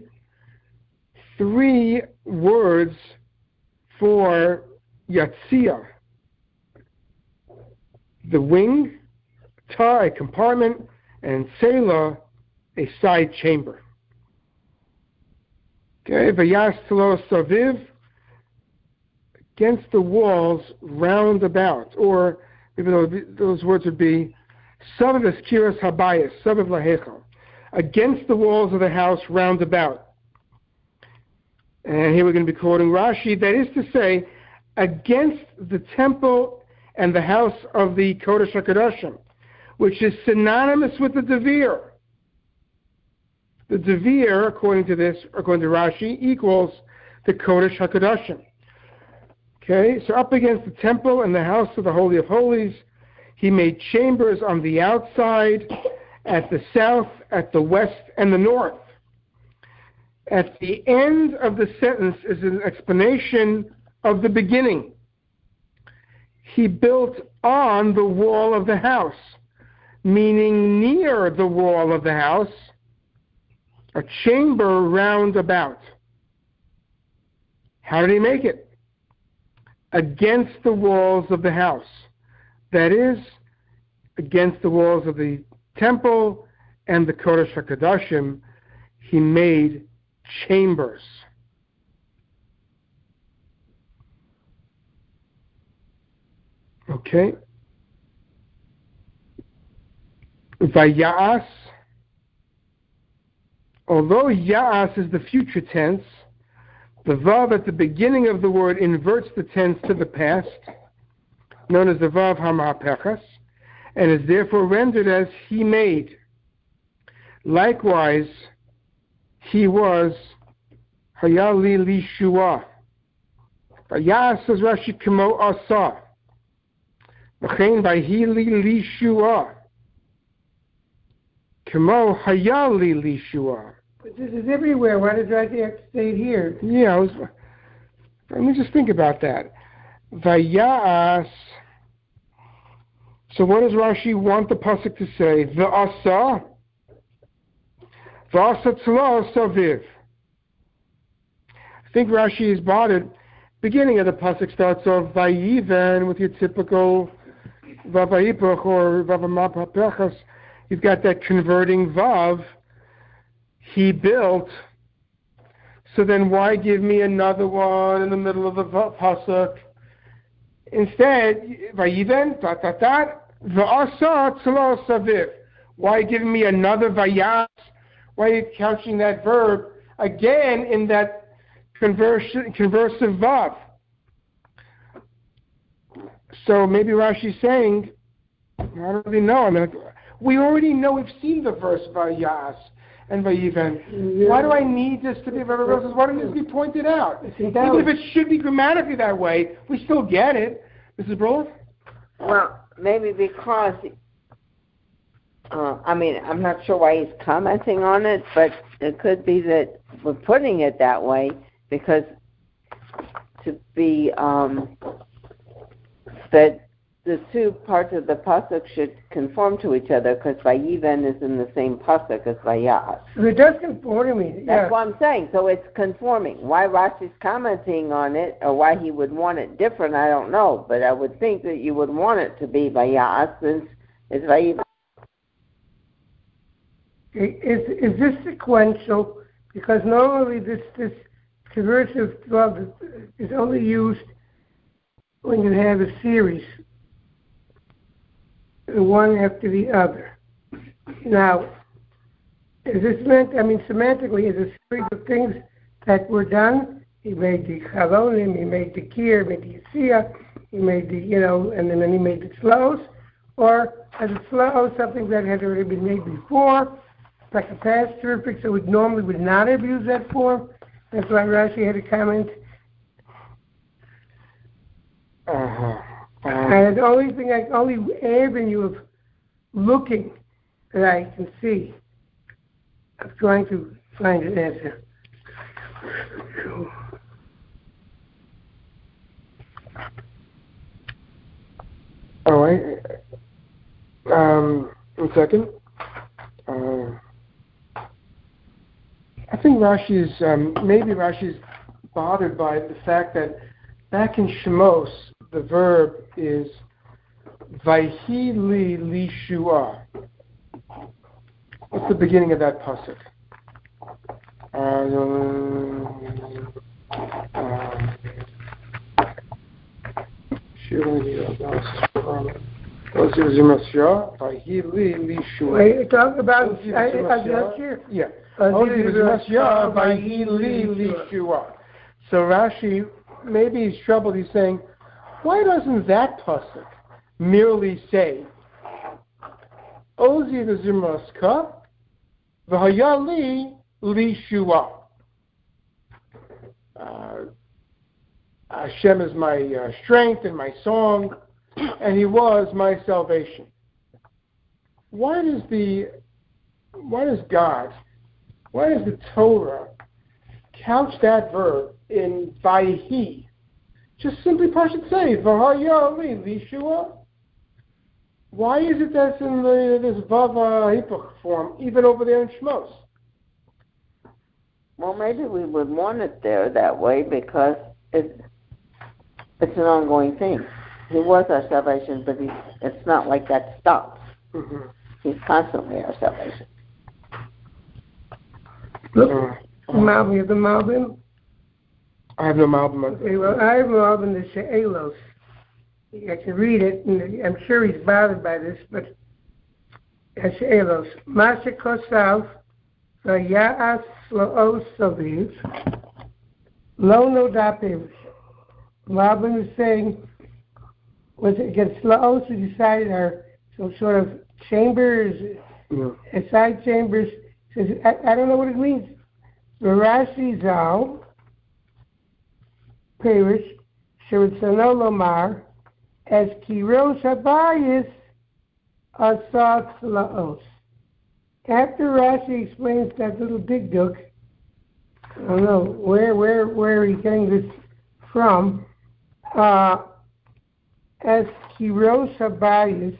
[SPEAKER 1] words for Yatzia. The wing, ta, a compartment, and sela, a side chamber. Okay, vayas telo saviv, against the walls round about, or even though those words would be saviv eskiras habayis, saviv lahechel, against the walls of the house round about. And here we're going to be quoting Rashi, that is to say, against the temple and the house of the Kodesh HaKadoshim, which is synonymous with the Devir. The Devir, according to Rashi, equals the Kodesh HaKadoshim. Okay, so up against the temple and the house of the Holy of Holies, he made chambers on the outside, at the south, at the west, and the north. At the end of the sentence is an explanation of the beginning. He built on the wall of the house, meaning near the wall of the house, a chamber round about. How did he make it? Against the walls of the house. That is, against the walls of the temple and the Kodesh HaKadoshim, he made chambers. Okay. Vayas. Although Ya'as is the future tense, the Vav at the beginning of the word inverts the tense to the past, known as the Vav HaMa'apechas, and is therefore rendered as he made. Likewise, he was Hayali Lishua. Vayas says Rashi Kamo Asa. V'chein Vayhili Lishua. Kamo Hayali Lishua.
[SPEAKER 2] But this is everywhere. Why did Rashi have to say it here?
[SPEAKER 1] Yeah, let me just think about that. Vayas. So what does Rashi want the pasuk to say? V'asa. V'asa tzlo saviv. I think Rashi is bothered. Beginning of the pasuk starts off Vayiven with your typical Vavayipach or Vavamapapechas. You've got that converting Vav. He built. So then why give me another one in the middle of the pasuk? Instead, Vayiven, V'asa tzlo saviv. Why give me another Vayas? Why are you couching that verb again in that conversive Vav? So maybe Rashi's saying, I don't really know. I mean, we already know, we've seen the verse Vayas and Vayiven. Yeah. Why do I need this to be very verses? Why don't it just be pointed out? Even if it should be grammatically that way, we still get it. Mrs. Brolin?
[SPEAKER 3] Well, maybe because, I'm not sure why he's commenting on it, but it could be that we're putting it that way because to be, that the two parts of the pasuk should conform to each other because Vayiven is in the same pasuk as Vayas.
[SPEAKER 2] It does conform to me.
[SPEAKER 3] That's what I'm saying. So it's conforming. Why Rashi's commenting on it or why he would want it different, I don't know. But I would think that you would want it to be Vayas since it's Vayiven.
[SPEAKER 2] Is this sequential? Because normally this conversive Vav is only used when you have a series, one after the other. Now, is this meant, semantically, is a series of things that were done? He made the chalonim, he made the kir, he made the yisiyah, he made the, and then he made the slows, or as a slow, something that had already been made before, like a past perfect, so it normally would not have used that form. That's why Rashi had a comment. And the only avenue of looking that I can see, I'm trying to find an answer.
[SPEAKER 1] One second. I think maybe Rashi's bothered by the fact that back in Shemos, the verb is Vayhi li lishua. What's the beginning of that pasuk?
[SPEAKER 2] Wait, talk about Yashir?
[SPEAKER 1] Yeah. So Rashi, maybe he's troubled. He's saying, why doesn't that pasuk merely say, Ozi v'zimraska v'hayali li shua? Hashem is my strength and my song, and He was my salvation. Why does the Torah couch that verb in Vayhi? Just simply should say V'hayali Lishua. Why is it that's in this Vav Hipuch form, even over there in Shmos?
[SPEAKER 3] Well, maybe we would want it there that way because it's an ongoing thing. He was our salvation, but it's not like that stops.
[SPEAKER 1] Mm-hmm.
[SPEAKER 3] He's constantly our salvation.
[SPEAKER 2] Look, Malbim, you have the Malbim?
[SPEAKER 1] I have no Malbim.
[SPEAKER 2] Okay, well, I have Malbim the She'elos. I can read it, and I'm sure he's bothered by this, but She'elos. Masha Kosav, V'ya'as Lo'os Saviv, Lo Noda Perush. Malbim is saying, was it against Laos who decided are some sort of chambers, side chambers? Says, I don't know what it means. Rashi Zal, Perish, Sheritzano Lomar, as Kirosh Habayis Asat Laos. After Rashi explains that little digduk, I don't know where he's getting this from, as Kirosh Habayis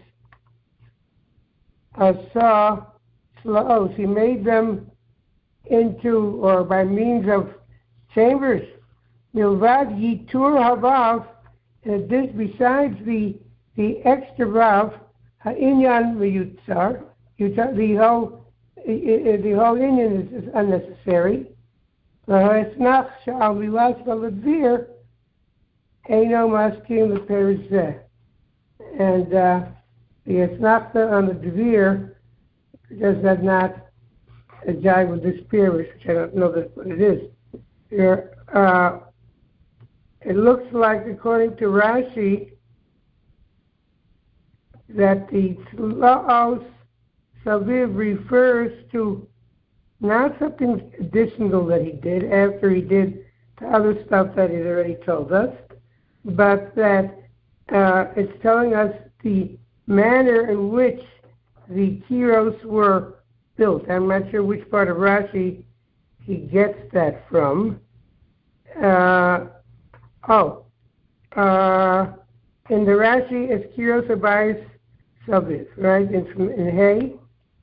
[SPEAKER 2] Asat Laos. He made them into, or by means of chambers. Milvad Yitur Havav, this besides the extra vav, Ha'inyan V'Yutzar, the whole inyan is unnecessary. Ha'esnach Sha'al Vilas V'Ledvir, Eino Maskim L'Perish Zeh. And the esnachta on the Dvir does not jive with this perish, which I don't know what it is. Here, it looks like, according to Rashi, that the Laos Saviv refers to not something additional that he did after he did the other stuff that he's already told us, but that it's telling us the manner in which the kiros were built. I'm not sure which part of Rashi he gets that from. In the Rashi, it's kiros abayis saviv, right? In Hay.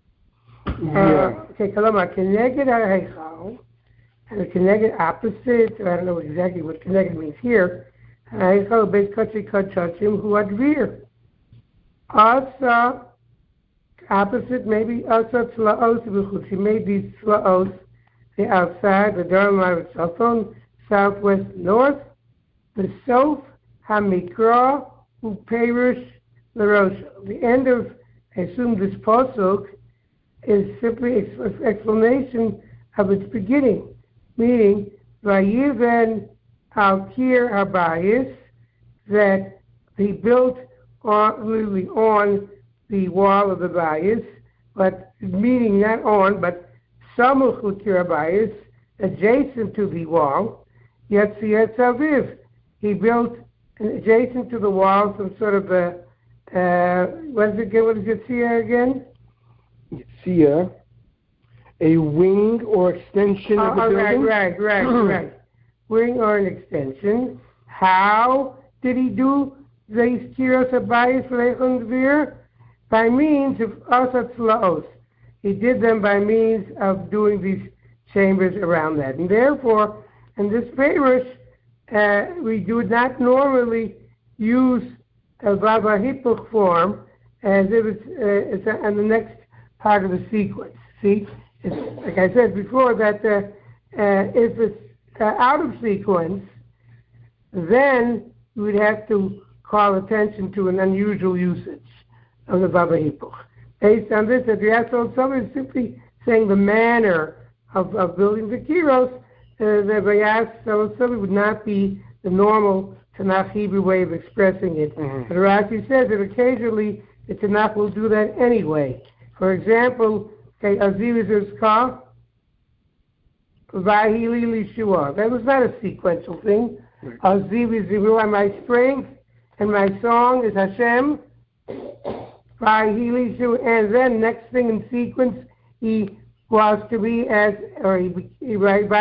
[SPEAKER 2] Okay, kalama keneged ha'heichal, and keneged opposite. I don't know exactly what keneged means here. Ha'heichal beit kotzi kachachim hu advir. Asa, opposite, maybe asa tzlaos v'chutz. He made these tzlaos, the outside, the Dharma Tzafon, southwest, north. The sof hamikra hu perish l'rosh. The end of, I assume, this pasuk is simply an explanation of its beginning, meaning vayiven al kir habayis, that he built literally on the wall of the bayis, but meaning not on, but samuch l'kir habayis, adjacent to the wall. Yetziat Saviv. He built adjacent to the wall some sort of what is Yetzia again?
[SPEAKER 1] Yetzia, a wing or extension of the building?
[SPEAKER 2] Right. Wing or an extension. How did he do these kiros habayis leichon dvir? By means of asat laos. He did them by means of doing these chambers around that. And therefore, in this parish, we do not normally use a Baba Hipuch form as if it's on the next part of the sequence. See, it's, like I said before, that if it's out of sequence, then you would have to call attention to an unusual usage of the Baba Hipuch. Based on this, if you ask somebody is simply saying the manner of building the kiros, the Bayas somebody would not be the normal Tanakh Hebrew way of expressing it. But Rashi says that occasionally the Tanakh will do that anyway. For example, Aziz is called Vahili Lishua. That was not a sequential thing. Aziz is my strength, and my song is Hashem. Vahili Lishua, and then next thing in sequence, he was to be as, or he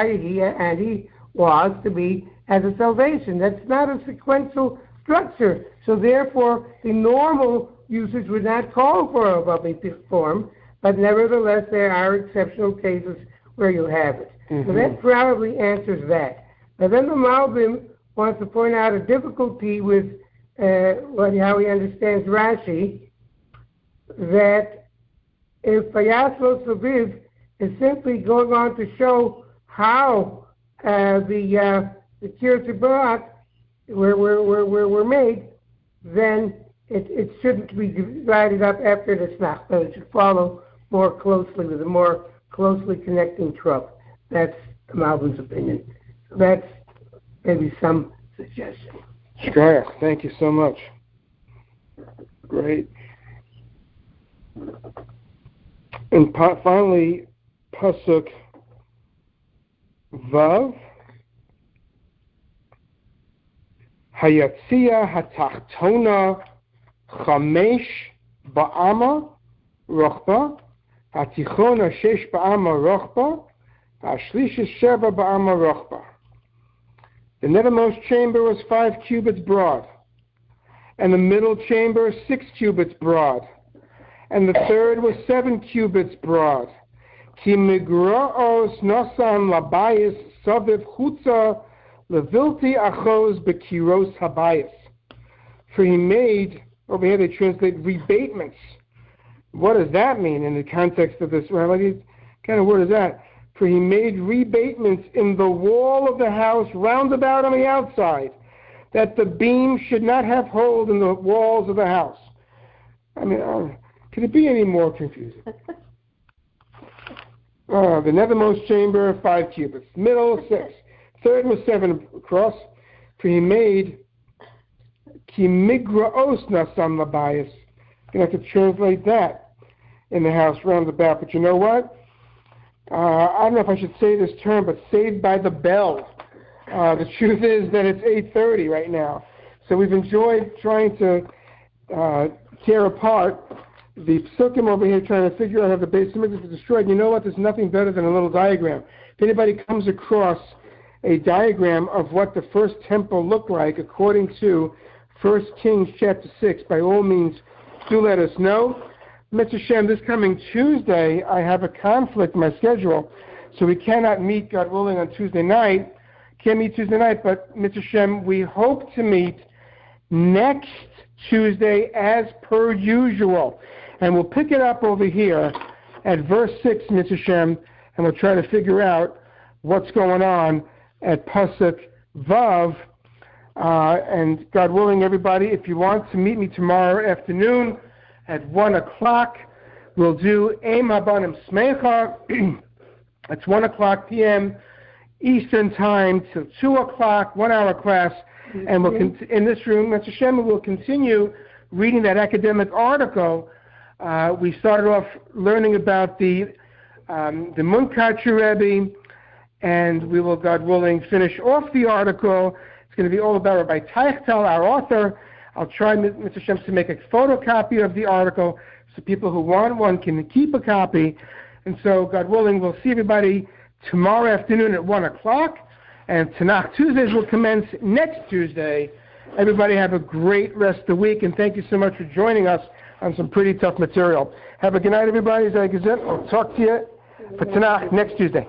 [SPEAKER 2] was to be as a salvation. That's not a sequential structure. So therefore, the normal usage would not call for a Baba form, but nevertheless, there are exceptional cases where you have it. So that probably answers that. But then the Malbim wants to point out a difficulty with how he understands Rashi, that if Vayaslo Saviv is simply going on to show how the Kiryat Barak were made, then it shouldn't be divided up after the Snach, but it should follow more closely with a more closely connecting trope. That's the Malbim's opinion. So that's maybe some suggestion.
[SPEAKER 1] Shkoyach, thank you so much. Great. And finally, Pasuk Vav, Hayatzia Hatachtona Chamesh Ba'ama Rochba, Hatichona Shesh Ba'ama Rochba, Hashlish Sheva Ba'ama Rochba. The nethermost chamber was 5 cubits broad, and the middle chamber 6 cubits broad, and the third was 7 cubits broad. Ki migraos nosan labayis saviv chutza levilti achos bekiros habayis. For he made, over here they translate rebatements. What does that mean in the context of this? What kind of word is that? For he made rebatements in the wall of the house round about on the outside, that the beam should not have hold in the walls of the house. I mean, could it be any more confusing? The nethermost chamber, 5 cubits. Middle, 6. Third was 7 across. For he made ki migraos nasam labayis. You're going to have to translate that in the house round about. But you know what? I don't know if I should say this term, but saved by the bell. The truth is that it's 8:30 right now. So we've enjoyed trying to tear apart the psukim over here, trying to figure out how the Beis Hamikdash was destroyed. You know what? There's nothing better than a little diagram. If anybody comes across a diagram of what the first temple looked like according to 1 Kings chapter 6, by all means, do let us know. Mr. Shem, this coming Tuesday, I have a conflict in my schedule, so we cannot meet, God willing, on Tuesday night. Can't meet Tuesday night, but Mr. Shem, we hope to meet next Tuesday as per usual. And we'll pick it up over here at verse 6, Mr. Shem, and we'll try to figure out what's going on at Pasuk Vav. And God willing, everybody, if you want to meet me tomorrow afternoon at 1 o'clock, we'll do Eim Habanim Smecha. It's 1 o'clock p.m. Eastern Time till 2 o'clock, 1 hour class. And we'll in this room, Mr. Shem, we'll continue reading that academic article. We started off learning about the Munkacher Rebbe, and we will, God willing, finish off the article. It's going to be all about Rabbi Teichtal, our author. I'll try, Mr. Shem, to make a photocopy of the article so people who want one can keep a copy. And so, God willing, we'll see everybody tomorrow afternoon at 1 o'clock. And Tanakh Tuesdays will commence next Tuesday. Everybody have a great rest of the week, and thank you so much for joining us on some pretty tough material. Have a good night, everybody. I'll talk to you for Tanakh next Tuesday.